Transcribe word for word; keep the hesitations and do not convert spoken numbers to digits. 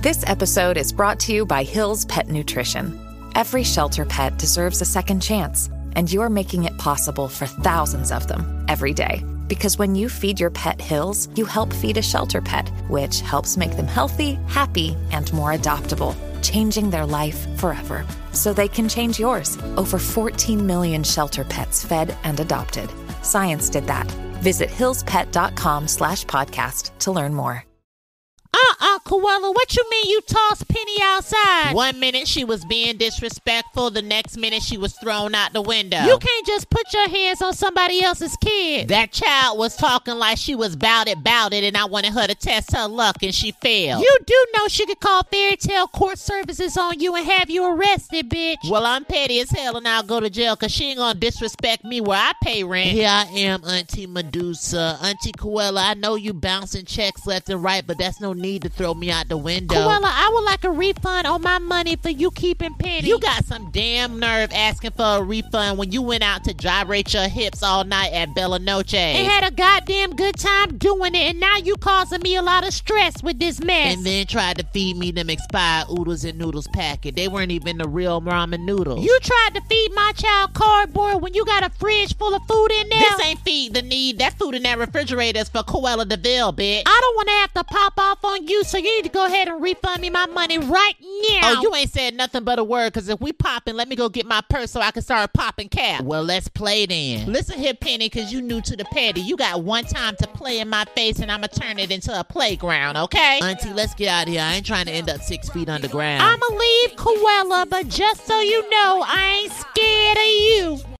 This episode is brought to you by Hill's Pet Nutrition. Every shelter pet deserves a second chance, and you're making it possible for thousands of them every day. Because when you feed your pet Hill's, you help feed a shelter pet, which helps make them healthy, happy, and more adoptable, changing their life forever. So they can change yours. Over fourteen million shelter pets fed and adopted. Science did that. Visit hillspet.com slash podcast to learn more. Uh-uh, Koala, what you mean you tossed Penny outside? One minute she was being disrespectful, the next minute she was thrown out the window. You can't just put your hands on somebody else's kid. That child was talking like she was bout it, bout it, and I wanted her to test her luck, and she failed. You do know she could call Fairy Tale Court Services on you and have you arrested, bitch. Well, I'm petty as hell, and I'll go to jail, because she ain't gonna disrespect me where I pay rent. Here I am, Auntie Medusa. Auntie Koala, I know you bouncing checks left and right, but that's no need to throw me out the window. Koala, I would like a refund on my money for you keeping Penny. You got some damn nerve asking for a refund when you went out to gyrate your hips all night at Bella Noche. And had a goddamn good time doing it, and now you causing me a lot of stress with this mess. And then tried to feed me them expired oodles and noodles packet. They weren't even the real ramen noodles. You tried to feed my child cardboard when you got a fridge full of food in there. This ain't feed the need. That food in that refrigerator is for Koala DeVille, bitch. I don't want to have to pop off on you, so you need to go ahead and refund me my money right now. Oh, you ain't said nothing but a word, because if we popping, let me go get my purse so I can start popping cap. Well, let's play then. Listen here, Penny, because you new to the petty. You got one time to play in my face, and I'm going to turn it into a playground, okay? Auntie, let's get out of here. I ain't trying to end up six feet underground. I'm going to leave, Koala, but just so you know, I ain't scared of you.